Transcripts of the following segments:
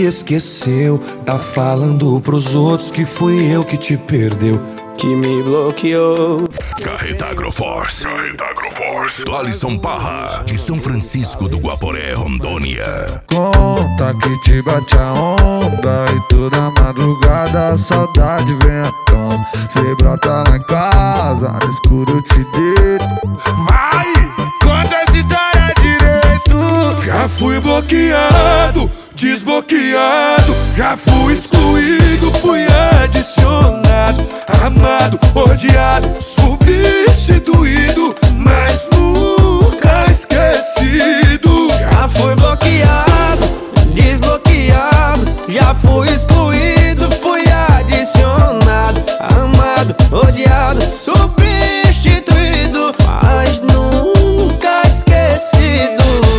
esqueceu. Tá falando pros outros que fui eu que te perdeu, que me bloqueou. Carreta Agroforce. Do Alisson Parra, de São Francisco do Guaporé, Rondônia. Conta que te bate a onda e toda madrugada a saudade vem à tona. Cê brota lá em casa, no escuro eu te deito. Vai! Conta essa história direito. Já fui bloqueado, desbloqueado, já fui excluído, fui adicionado, amado, odiado, substituído, mas nunca esquecido. Já fui bloqueado, desbloqueado, já fui excluído, fui adicionado, amado, odiado, substituído, mas nunca esquecido.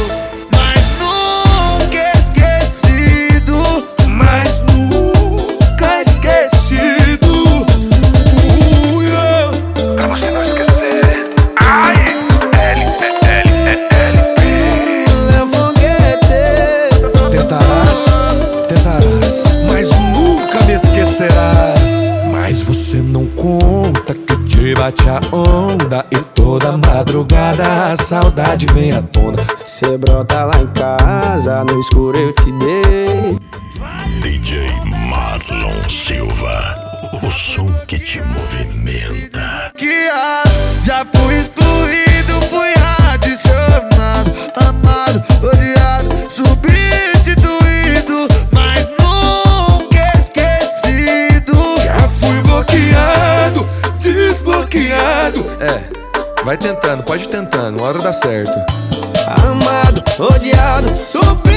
Mas você não conta que te bate a onda e toda madrugada a saudade vem à tona. Cê brota lá em casa, no escuro eu te dei. DJ Marlon Silva, o som que te movimenta. Já fui excluído, fui adicionado, amado, odiado, substituído, mas nunca esquecido. Já fui bloqueado, desbloqueado. Vai tentando, pode ir tentando, uma hora dá certo. Amado, odiado, super